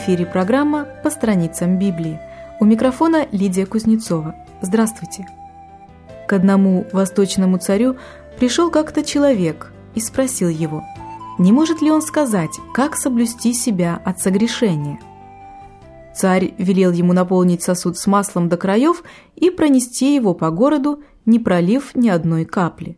эфире программа «По страницам Библии». У микрофона Лидия Кузнецова. Здравствуйте! К одному восточному царю пришел как-то человек и спросил его, не может ли он сказать, как соблюсти себя от согрешения. Царь велел ему наполнить сосуд с маслом до краев и пронести его по городу, не пролив ни одной капли.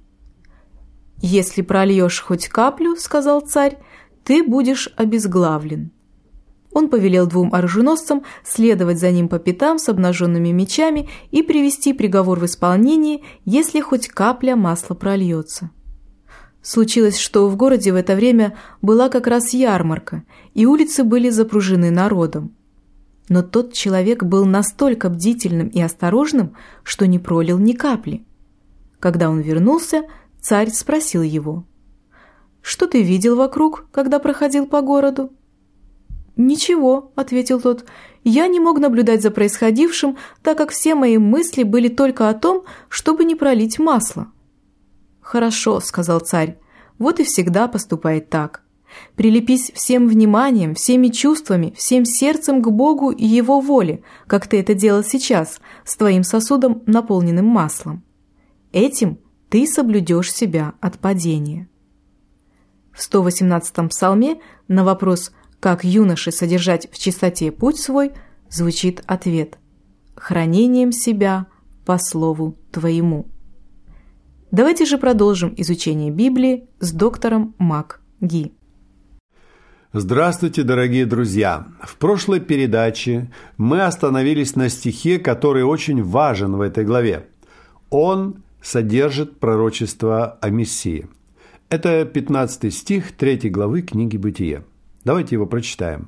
«Если прольешь хоть каплю, — сказал царь, — ты будешь обезглавлен». Он повелел 2 оруженосцам следовать за ним по пятам с обнаженными мечами и привести приговор в исполнение, если хоть капля масла прольется. Случилось, что в городе в это время была как раз ярмарка, и улицы были запружены народом. Но тот человек был настолько бдительным и осторожным, что не пролил ни капли. Когда он вернулся, царь спросил его: «Что ты видел вокруг, когда проходил по городу?» «Ничего», — ответил тот, — «я не мог наблюдать за происходившим, так как все мои мысли были только о том, чтобы не пролить масло». «Хорошо», — сказал царь, — «вот и всегда поступает так. Прилепись всем вниманием, всеми чувствами, всем сердцем к Богу и Его воле, как ты это делал сейчас, с твоим сосудом, наполненным маслом. Этим ты соблюдешь себя от падения». В 118-м псалме на вопрос «Как юноше содержать в чистоте путь свой?» звучит ответ: «Хранением себя по слову твоему». Давайте же продолжим изучение Библии с доктором МакГи. Здравствуйте, дорогие друзья! В прошлой передаче мы остановились на стихе, который очень важен в этой главе. Он содержит пророчество о Мессии. Это 15 стих 3 главы книги Бытие. Давайте его прочитаем.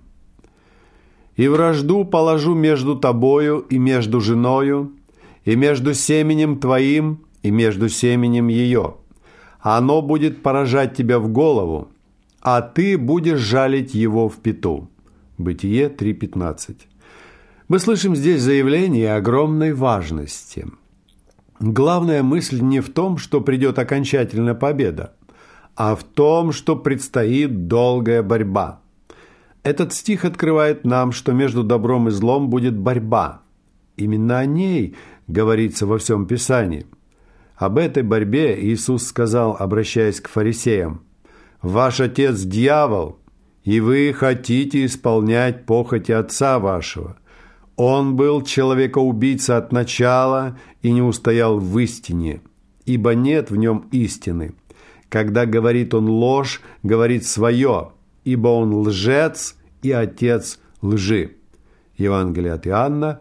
«И вражду положу между тобою и между женою, и между семенем твоим и между семенем ее. Оно будет поражать тебя в голову, а ты будешь жалить его в пяту». Бытие 3:15. Мы слышим здесь заявление огромной важности. Главная мысль не в том, что придет окончательная победа, а в том, что предстоит долгая борьба. Этот стих открывает нам, что между добром и злом будет борьба. Именно о ней говорится во всем Писании. Об этой борьбе Иисус сказал, обращаясь к фарисеям: «Ваш отец – дьявол, и вы хотите исполнять похоти отца вашего. Он был человекоубийца от начала и не устоял в истине, ибо нет в нем истины. Когда говорит он ложь, говорит свое, ибо он лжец и отец лжи». Евангелие от Иоанна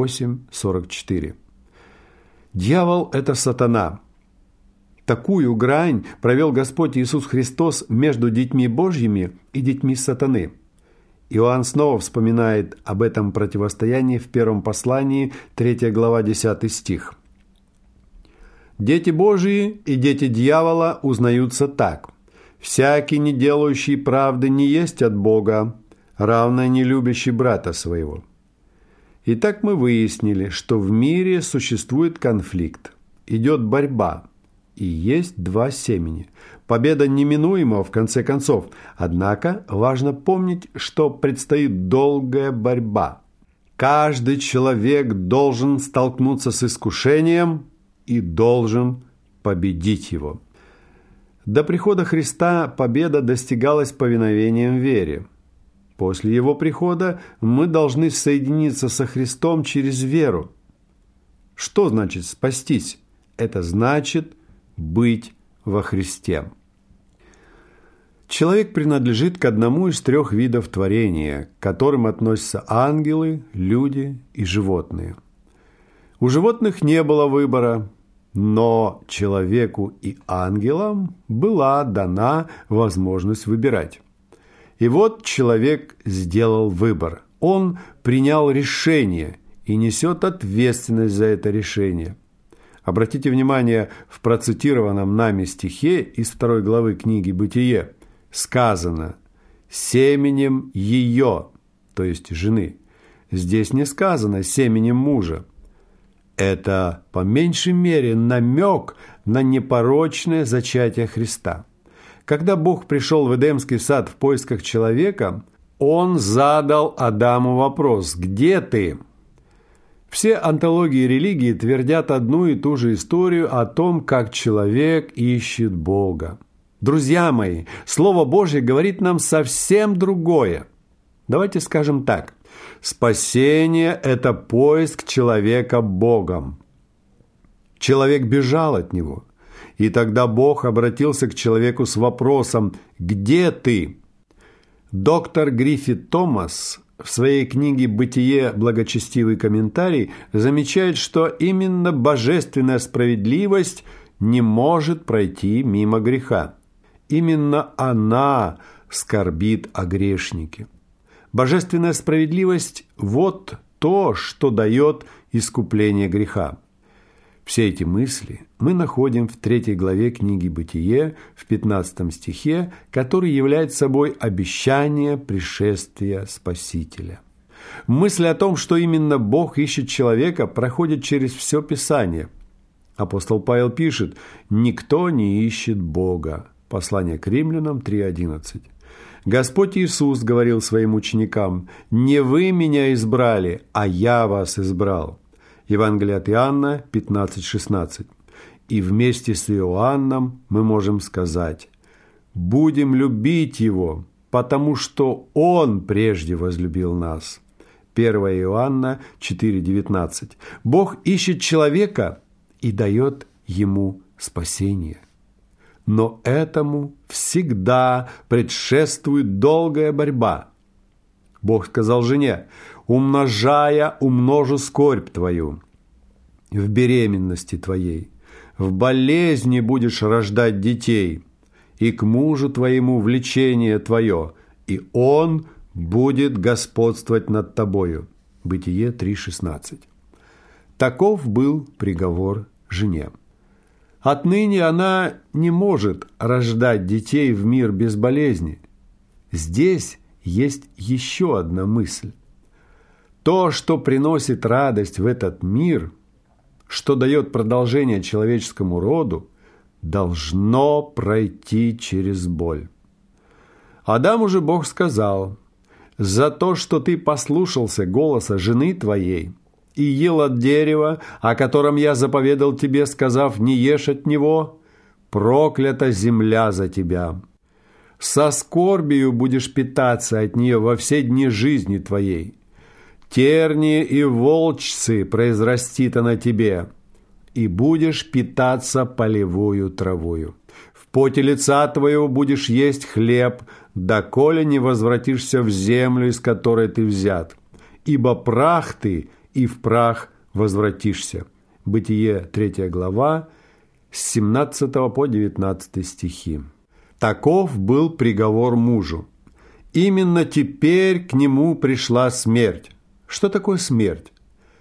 8:44. Дьявол – это сатана. Такую грань провел Господь Иисус Христос между детьми Божьими и детьми сатаны. Иоанн снова вспоминает об этом противостоянии в первом послании, 3 глава, 10 стих. «Дети Божии и дети дьявола узнаются так: всякий, не делающий правды, не есть от Бога, равно не любящий брата своего». Итак, мы выяснили, что в мире существует конфликт, идет борьба, и есть 2 семени. Победа неминуема в конце концов, однако важно помнить, что предстоит долгая борьба. Каждый человек должен столкнуться с искушением и должен победить его. До прихода Христа победа достигалась повиновением вере. После Его прихода мы должны соединиться со Христом через веру. Что значит спастись? Это значит быть во Христе. Человек принадлежит к одному из 3 видов творения, к которым относятся ангелы, люди и животные. У животных не было выбора, но человеку и ангелам была дана возможность выбирать. И вот человек сделал выбор. Он принял решение и несет ответственность за это решение. Обратите внимание, в процитированном нами стихе из 2 главы книги «Бытие» сказано «семенем ее», то есть жены. Здесь не сказано «семенем мужа». Это, по меньшей мере, намек на непорочное зачатие Христа. Когда Бог пришел в Эдемский сад в поисках человека, Он задал Адаму вопрос: «Где ты?». Все антологии религии твердят одну и ту же историю о том, как человек ищет Бога. Друзья мои, Слово Божье говорит нам совсем другое. Давайте скажем так. Спасение – это поиск человека Богом. Человек бежал от него, и тогда Бог обратился к человеку с вопросом: «Где ты?». Доктор Гриффит Томас в своей книге «Бытие. Благочестивый комментарий» замечает, что именно божественная справедливость не может пройти мимо греха. Именно она скорбит о грешнике. Божественная справедливость – вот то, что дает искупление греха. Все эти мысли мы находим в 3 главе книги «Бытие» в 15 стихе, который является собой обещание пришествия Спасителя. Мысль о том, что именно Бог ищет человека, проходит через все Писание. Апостол Павел пишет: «Никто не ищет Бога». Послание к Римлянам 3:11. Господь Иисус говорил своим ученикам: «Не вы меня избрали, а я вас избрал». Евангелие от Иоанна 15:16. И вместе с Иоанном мы можем сказать: «Будем любить Его, потому что Он прежде возлюбил нас». 1 Иоанна 4:19. Бог ищет человека и дает ему спасение. Но этому всегда предшествует долгая борьба. Бог сказал жене: «Умножая, умножу скорбь твою в беременности твоей, в болезни будешь рождать детей, и к мужу твоему влечение твое, и он будет господствовать над тобою». Бытие 3:16. Таков был приговор жене. Отныне она не может рождать детей в мир без болезни. Здесь есть еще одна мысль. То, что приносит радость в этот мир, что дает продолжение человеческому роду, должно пройти через боль. Адаму же Бог сказал: «За то, что ты послушался голоса жены твоей и ел от дерева, о котором я заповедал тебе, сказав: не ешь от него, проклята земля за тебя. Со скорбию будешь питаться от нее во все дни жизни твоей. Тернии и волчцы произрастит она тебе, и будешь питаться полевую травою. В поте лица твоего будешь есть хлеб, доколе не возвратишься в землю, из которой ты взят. Ибо прах ты, и в прах возвратишься». Бытие 3 глава, с 17 по 19 стихи. Таков был приговор мужу. Именно теперь к нему пришла смерть. Что такое смерть?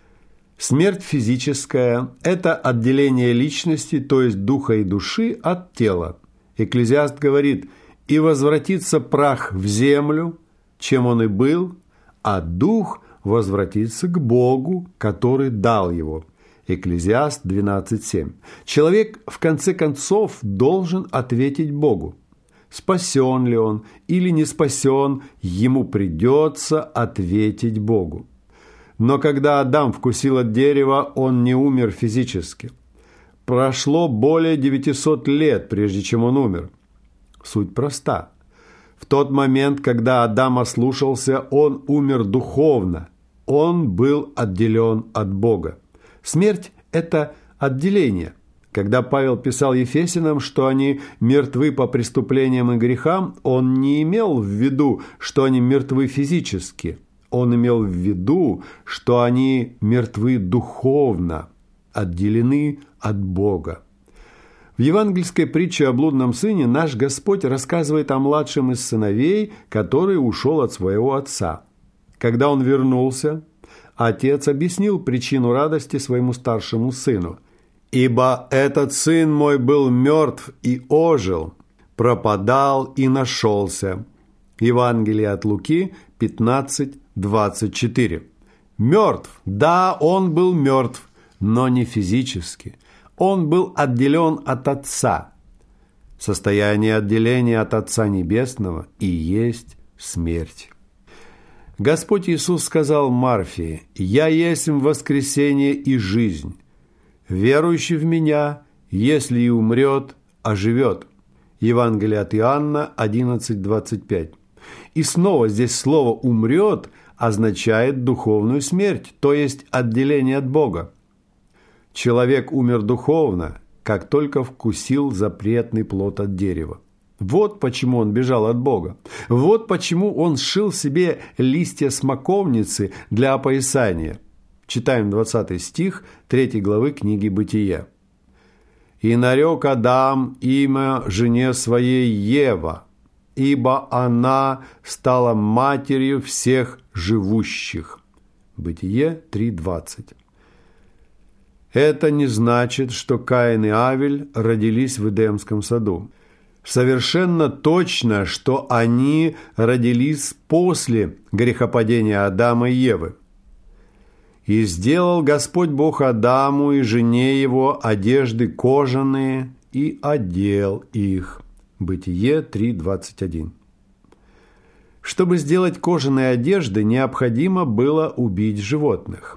Смерть физическая – это отделение личности, то есть духа и души, от тела. Экклезиаст говорит: «И возвратится прах в землю, чем он и был, а дух возвратится к Богу, который дал его». Экклезиаст 12:7. Человек, в конце концов, должен ответить Богу. Спасен ли он или не спасен, ему придется ответить Богу. Но когда Адам вкусил от дерева, он не умер физически. Прошло более 900 лет, прежде чем он умер. Суть проста. В тот момент, когда Адам ослушался, он умер духовно. Он был отделен от Бога. Смерть – это отделение. Когда Павел писал Ефесянам, что они мертвы по преступлениям и грехам, он не имел в виду, что они мертвы физически. Он имел в виду, что они мертвы духовно, отделены от Бога. В евангельской притче о блудном сыне наш Господь рассказывает о младшем из сыновей, который ушел от своего отца. Когда он вернулся, отец объяснил причину радости своему старшему сыну. «Ибо этот сын мой был мертв и ожил, пропадал и нашелся». Евангелие от Луки 15:24. Мертв. Да, он был мертв, но не физически. Он был отделен от Отца. Состояние отделения от Отца Небесного и есть смерть. Господь Иисус сказал Марфе: «Я есть воскресение и жизнь. Верующий в Меня, если и умрет, оживет». Евангелие от Иоанна 11:25. И снова здесь слово «умрет» означает духовную смерть, то есть отделение от Бога. Человек умер духовно, как только вкусил запретный плод от дерева. Вот почему он бежал от Бога. Вот почему он сшил себе листья смоковницы для опоясания. Читаем 20 стих 3 главы книги «Бытия». «И нарек Адам имя жене своей Ева, ибо она стала матерью всех живущих». Бытие 3:20. Это не значит, что Каин и Авель родились в Эдемском саду. Совершенно точно, что они родились после грехопадения Адама и Евы. «И сделал Господь Бог Адаму и жене его одежды кожаные, и одел их». Бытие 3:21. Чтобы сделать кожаные одежды, необходимо было убить животных.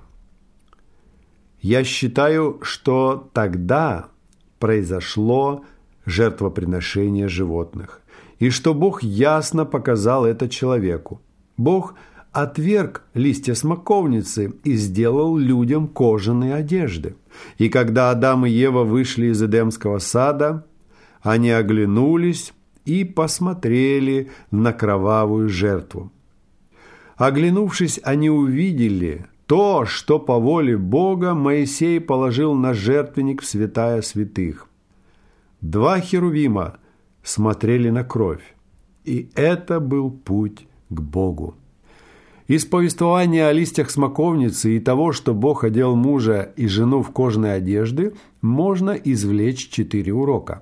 Я считаю, что тогда произошло жертвоприношение животных, и что Бог ясно показал это человеку. Бог отверг листья смоковницы и сделал людям кожаные одежды. И когда Адам и Ева вышли из Эдемского сада, они оглянулись и посмотрели на кровавую жертву. Оглянувшись, они увидели то, что по воле Бога Моисей положил на жертвенник в святая святых. 2 херувима смотрели на кровь, и это был путь к Богу. Из повествования о листьях смоковницы и того, что Бог одел мужа и жену в кожаные одежды, можно извлечь 4 урока.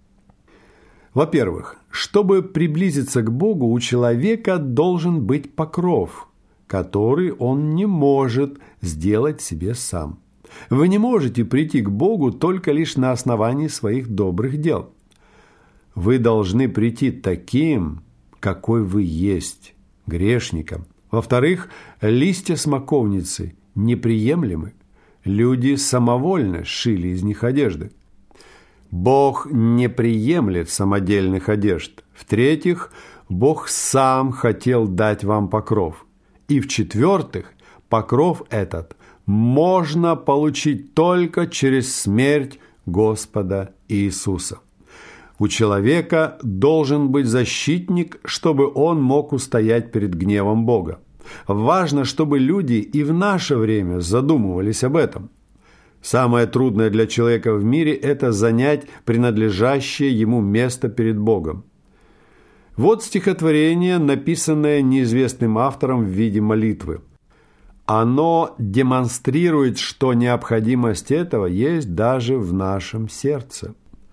Во-первых, чтобы приблизиться к Богу, у человека должен быть покров, который он не может сделать себе сам. Вы не можете прийти к Богу только лишь на основании своих добрых дел. Вы должны прийти таким, какой вы есть, грешником. Во-вторых, листья смоковницы неприемлемы. Люди самовольно сшили из них одежды. Бог не приемлет самодельных одежд. В-третьих, Бог сам хотел дать вам покров. И в-четвертых, покров этот можно получить только через смерть Господа Иисуса. У человека должен быть защитник, чтобы он мог устоять перед гневом Бога. Важно, чтобы люди и в наше время задумывались об этом. Самое трудное для человека в мире – это занять принадлежащее ему место перед Богом. Вот стихотворение, написанное неизвестным автором в виде молитвы. Оно демонстрирует, что необходимость этого есть даже в нашем сердце.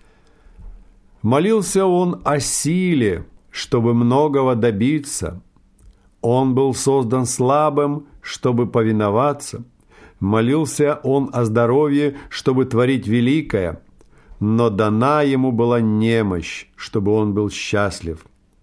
Молился он о силе, чтобы многого добиться. Он был создан слабым, чтобы повиноваться. Молился он о здоровье, чтобы творить великое. Но дана ему была немощь, чтобы он был счастлив.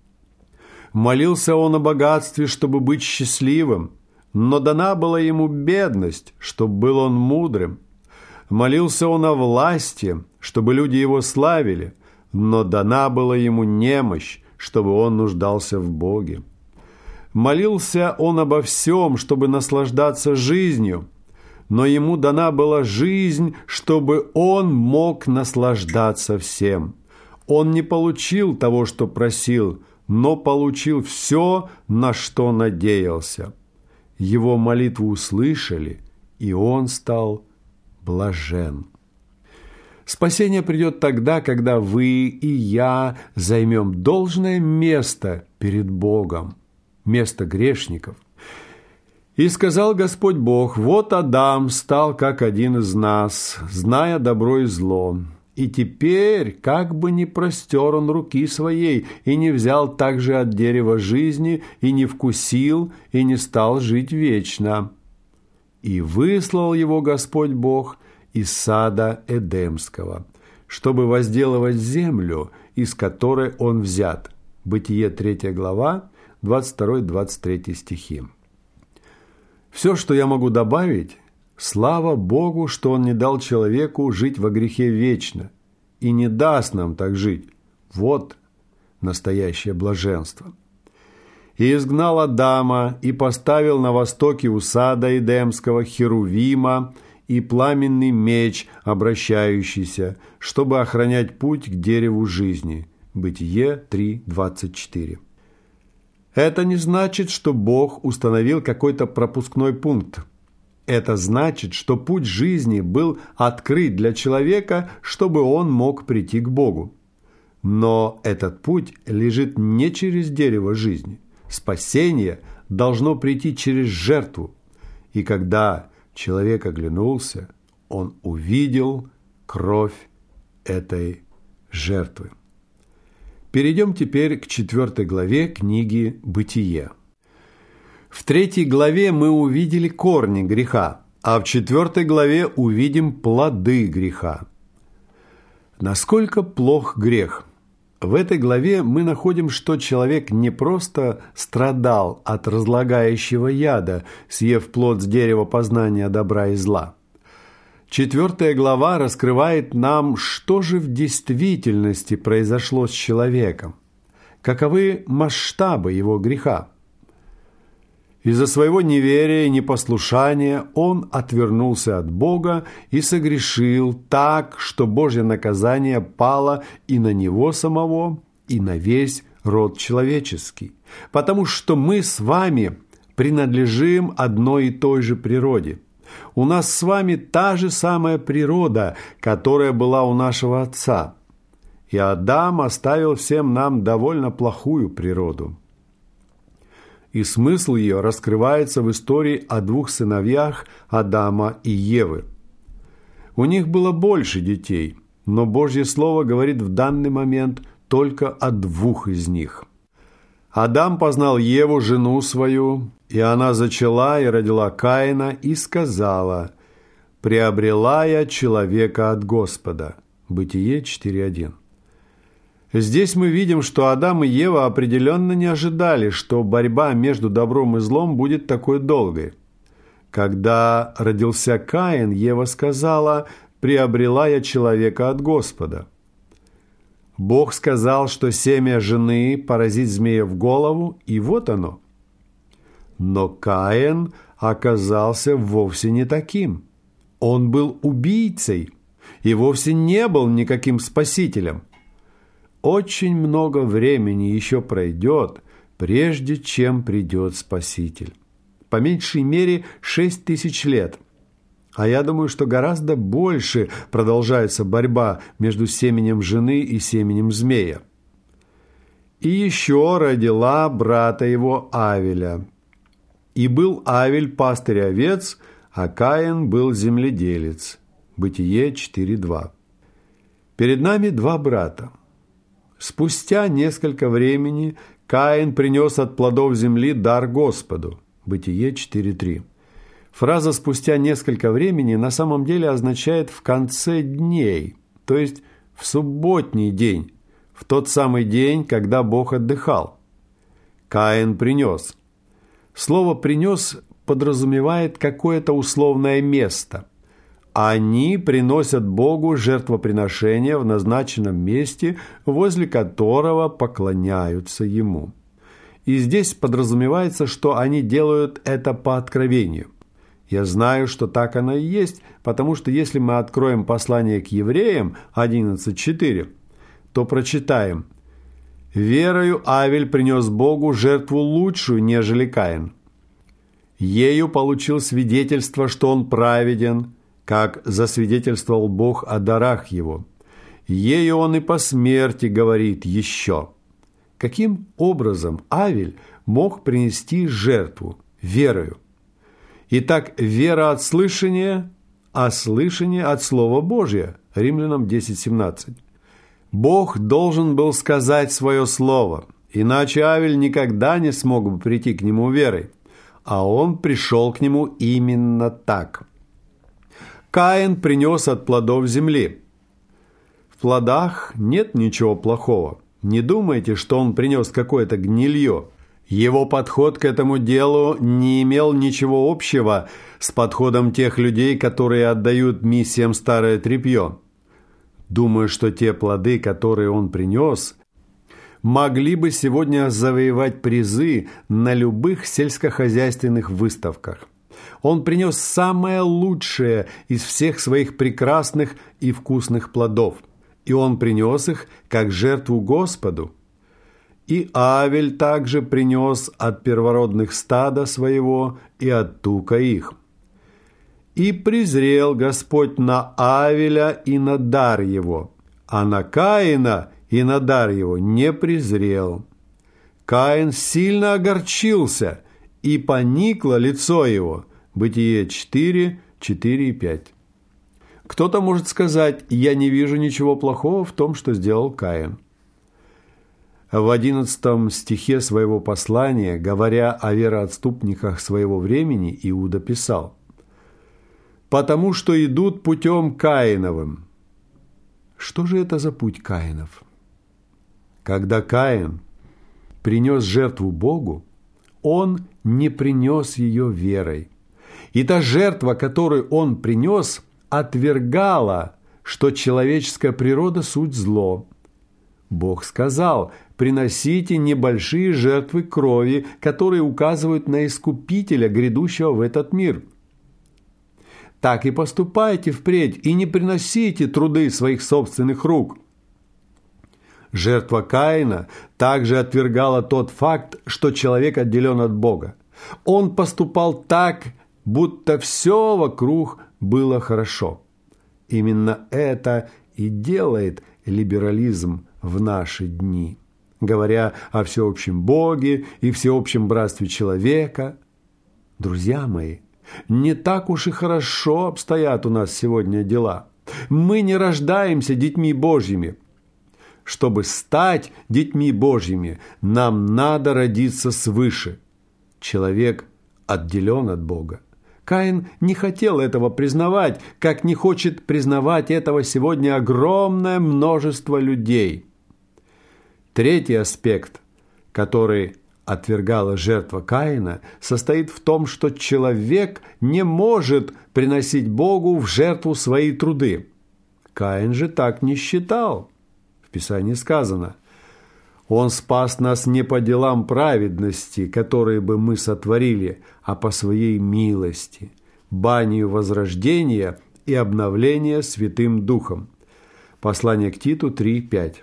Молился он о богатстве, чтобы быть счастливым. Но дана была ему бедность, чтобы был он мудрым. Молился он о власти, чтобы люди его славили, но дана была ему немощь, чтобы он нуждался в Боге. Молился он обо всем, чтобы наслаждаться жизнью, но ему дана была жизнь, чтобы он мог наслаждаться всем. Он не получил того, что просил, но получил все, на что надеялся. Его молитву услышали, и он стал блажен. Спасение придет тогда, когда вы и я займем должное место перед Богом, место грешников. «И сказал Господь Бог: вот Адам стал как один из нас, зная добро и зло. И теперь, как бы не простер он руки своей, и не взял также от дерева жизни, и не вкусил, и не стал жить вечно. И выслал его Господь Бог из сада Эдемского, чтобы возделывать землю, из которой он взят». Бытие 3 глава, 22-23 стихи. Все, что я могу добавить, слава Богу, что Он не дал человеку жить во грехе вечно и не даст нам так жить. Вот настоящее блаженство. И изгнал Адама, и поставил на востоке у сада Эдемского херувима и пламенный меч, обращающийся, чтобы охранять путь к дереву жизни. Бытие 3:24. Это не значит, что Бог установил какой-то пропускной пункт. Это значит, что путь жизни был открыт для человека, чтобы он мог прийти к Богу. Но этот путь лежит не через дерево жизни. Спасение должно прийти через жертву. И когда человек оглянулся, он увидел кровь этой жертвы. Перейдем теперь к 4 главе книги «Бытие». В 3 главе мы увидели корни греха, а в 4 главе увидим плоды греха. Насколько плох грех? В этой главе мы находим, что человек не просто страдал от разлагающего яда, съев плод с дерева познания добра и зла. 4 глава раскрывает нам, что же в действительности произошло с человеком, каковы масштабы его греха. Из-за своего неверия и непослушания он отвернулся от Бога и согрешил так, что Божье наказание пало и на него самого, и на весь род человеческий. Потому что мы с вами принадлежим одной и той же природе. У нас с вами та же самая природа, которая была у нашего отца. И Адам оставил всем нам довольно плохую природу. И смысл ее раскрывается в истории о 2 сыновьях Адама и Евы. У них было больше детей, но Божье Слово говорит в данный момент только о 2 из них. Адам познал Еву, жену свою, и она зачала и родила Каина, и сказала: «Приобрела я человека от Господа». Бытие 4:1. Здесь мы видим, что Адам и Ева определенно не ожидали, что борьба между добром и злом будет такой долгой. Когда родился Каин, Ева сказала: «Приобрела я человека от Господа». Бог сказал, что семя жены поразит змея в голову, и вот оно. Но Каин оказался вовсе не таким. Он был убийцей и вовсе не был никаким спасителем. Очень много времени еще пройдет, прежде чем придет Спаситель. По меньшей мере 6000 лет. А я думаю, что гораздо больше продолжается борьба между семенем жены и семенем змея. И еще родила брата его Авеля. И был Авель пастырь овец, а Каин был земледелец. Бытие 4:2. Перед нами 2 брата. Спустя несколько времени Каин принес от плодов земли дар Господу. Бытие 4:3. Фраза «спустя несколько времени» на самом деле означает «в конце дней», то есть в субботний день, в тот самый день, когда Бог отдыхал. Каин принес. Слово «принес» подразумевает какое-то условное место. Они приносят Богу жертвоприношение в назначенном месте, возле которого поклоняются Ему. И здесь подразумевается, что они делают это по откровению. Я знаю, что так оно и есть, потому что если мы откроем послание к Евреям 11:4, то прочитаем: «Верою Авель принес Богу жертву лучшую, нежели Каин. Ею получил свидетельство, что он праведен, как засвидетельствовал Бог о дарах его. Ею он и по смерти говорит еще». Каким образом Авель мог принести жертву? Верою. Итак, вера от слышания, а слышание от Слова Божия. Римлянам 10:17. Бог должен был сказать свое слово, иначе Авель никогда не смог бы прийти к нему верой. А он пришел к нему именно так. Каин принес от плодов земли. В плодах нет ничего плохого. Не думайте, что он принес какое-то гнилье. Его подход к этому делу не имел ничего общего с подходом тех людей, которые отдают миссиям старое тряпье. Думаю, что те плоды, которые он принес, могли бы сегодня завоевать призы на любых сельскохозяйственных выставках. Он принес самое лучшее из всех своих прекрасных и вкусных плодов, и он принес их как жертву Господу. И Авель также принес от первородных стада своего и от тука их. И презрел Господь на Авеля и на дар его, а на Каина и на дар его не презрел. Каин сильно огорчился, и поникло лицо его. Бытие 4, 4 и 5. Кто-то может сказать: «Я не вижу ничего плохого в том, что сделал Каин». В 11 стихе своего послания, говоря о вероотступниках своего времени, Иуда писал: «Потому что идут путем Каиновым». Что же это за путь Каинов? Когда Каин принес жертву Богу, он не принес ее верой. И та жертва, которую он принес, отвергала, что человеческая природа – суть зло. Бог сказал: «Приносите небольшие жертвы крови, которые указывают на Искупителя, грядущего в этот мир». Так и поступайте впредь, и не приносите труды своих собственных рук. Жертва Каина также отвергала тот факт, что человек отделен от Бога. Он поступал так, будто все вокруг было хорошо. Именно это и делает либерализм в наши дни, говоря о всеобщем Боге и всеобщем братстве человека. Друзья мои, не так уж и хорошо обстоят у нас сегодня дела. Мы не рождаемся детьми Божьими. Чтобы стать детьми Божьими, нам надо родиться свыше. Человек отделен от Бога. Каин не хотел этого признавать, как не хочет признавать этого сегодня огромное множество людей. Третий аспект, который отвергала жертва Каина, состоит в том, что человек не может приносить Богу в жертву свои труды. Каин же так не считал. В Писании сказано: «Он спас нас не по делам праведности, которые бы мы сотворили, а по своей милости, банию возрождения и обновления Святым Духом». Послание к Титу 3:5.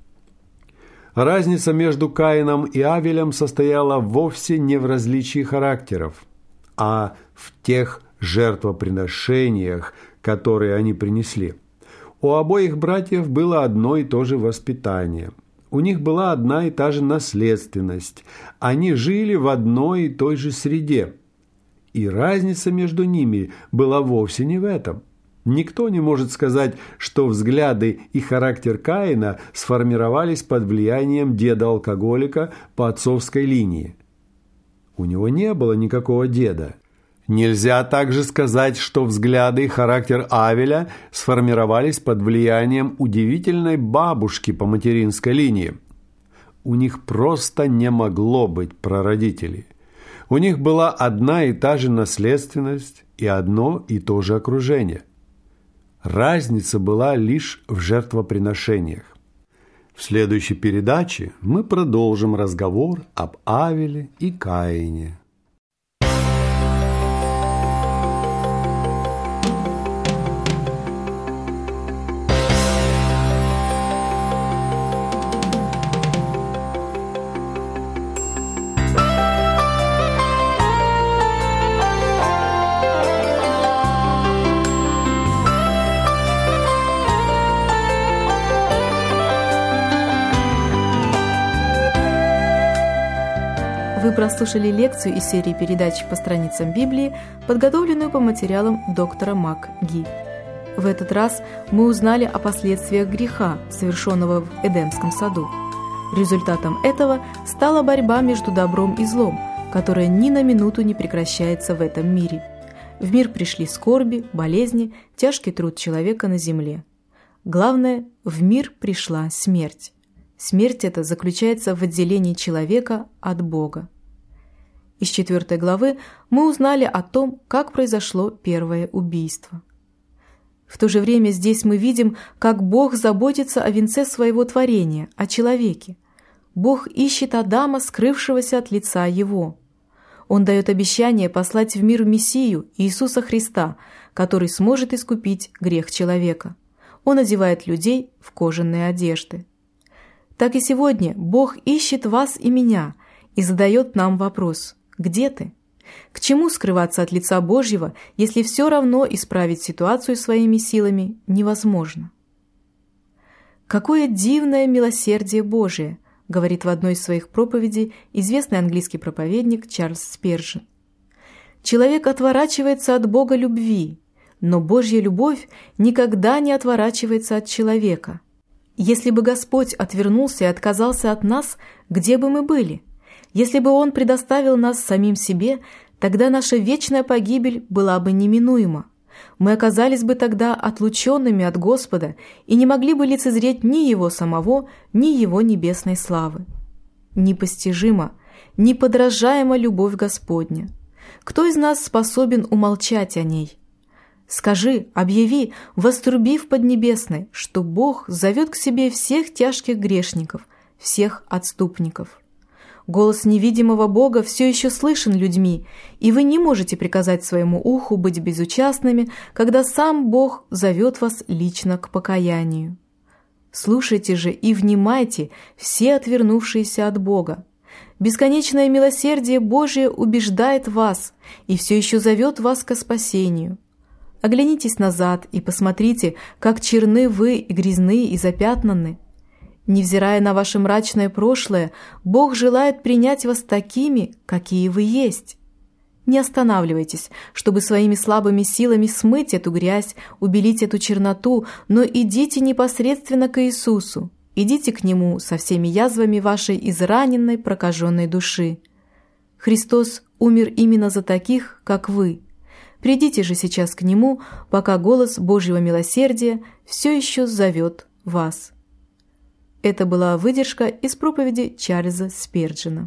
Разница между Каином и Авелем состояла вовсе не в различии характеров, а в тех жертвоприношениях, которые они принесли. У обоих братьев было одно и то же воспитание. У них была одна и та же наследственность. Они жили в одной и той же среде. И разница между ними была вовсе не в этом. Никто не может сказать, что взгляды и характер Каина сформировались под влиянием деда-алкоголика по отцовской линии. У него не было никакого деда. Нельзя также сказать, что взгляды и характер Авеля сформировались под влиянием удивительной бабушки по материнской линии. У них просто не могло быть прародителей. У них была одна и та же наследственность и одно и то же окружение. Разница была лишь в жертвоприношениях. В следующей передаче мы продолжим разговор об Авеле и Каине. Вы прослушали лекцию из серии передач по страницам Библии, подготовленную по материалам доктора МакГи. В этот раз мы узнали о последствиях греха, совершенного в Эдемском саду. Результатом этого стала борьба между добром и злом, которая ни на минуту не прекращается в этом мире. В мир пришли скорби, болезни, тяжкий труд человека на земле. Главное, в мир пришла смерть. Смерть эта заключается в отделении человека от Бога. Из 4 главы мы узнали о том, как произошло первое убийство. В то же время здесь мы видим, как Бог заботится о венце своего творения, о человеке. Бог ищет Адама, скрывшегося от лица его. Он дает обещание послать в мир Мессию, Иисуса Христа, который сможет искупить грех человека. Он одевает людей в кожаные одежды. Так и сегодня Бог ищет вас и меня и задает нам вопрос: где ты? К чему скрываться от лица Божьего, если все равно исправить ситуацию своими силами невозможно? «Какое дивное милосердие Божие», говорит в одной из своих проповедей известный английский проповедник Чарльз Спержен. «Человек отворачивается от Бога любви, но Божья любовь никогда не отворачивается от человека. Если бы Господь отвернулся и отказался от нас, где бы мы были? Если бы Он предоставил нас самим себе, тогда наша вечная погибель была бы неминуема. Мы оказались бы тогда отлученными от Господа и не могли бы лицезреть ни Его самого, ни Его небесной славы. Непостижима, неподражаема любовь Господня. Кто из нас способен умолчать о ней? Скажи, объяви, воструби в Поднебесной, что Бог зовет к себе всех тяжких грешников, всех отступников. Голос невидимого Бога все еще слышен людьми, и вы не можете приказать своему уху быть безучастными, когда сам Бог зовет вас лично к покаянию. Слушайте же и внимайте, все отвернувшиеся от Бога. Бесконечное милосердие Божие убеждает вас и все еще зовет вас ко спасению. Оглянитесь назад и посмотрите, как черны вы и грязны и запятнаны. Невзирая на ваше мрачное прошлое, Бог желает принять вас такими, какие вы есть. Не останавливайтесь, чтобы своими слабыми силами смыть эту грязь, убелить эту черноту, но идите непосредственно к Иисусу. Идите к Нему со всеми язвами вашей израненной, прокаженной души. Христос умер именно за таких, как вы. Придите же сейчас к Нему, пока голос Божьего милосердия все еще зовет вас. Это была выдержка из проповеди Чарльза Спержена.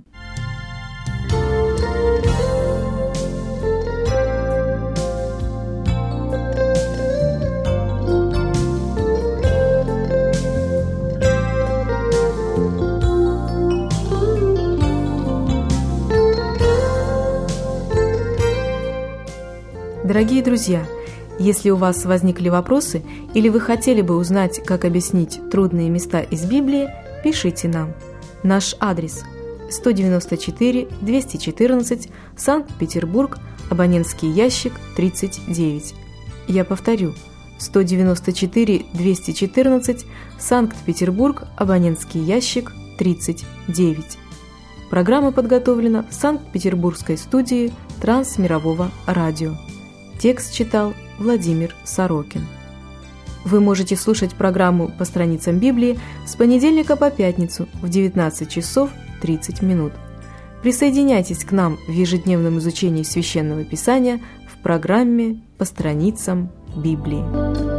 Дорогие друзья, если у вас возникли вопросы или вы хотели бы узнать, как объяснить трудные места из Библии, пишите нам. Наш адрес: 194 214, Санкт-Петербург, абонентский ящик 39. Я повторю: 194 214, Санкт-Петербург, абонентский ящик 39. Программа подготовлена в Санкт-Петербургской студии Трансмирового радио. Текст читал Владимир Сорокин. Вы можете слушать программу «По страницам Библии» с понедельника по пятницу в 19 часов 30 минут. Присоединяйтесь к нам в ежедневном изучении Священного Писания в программе «По страницам Библии».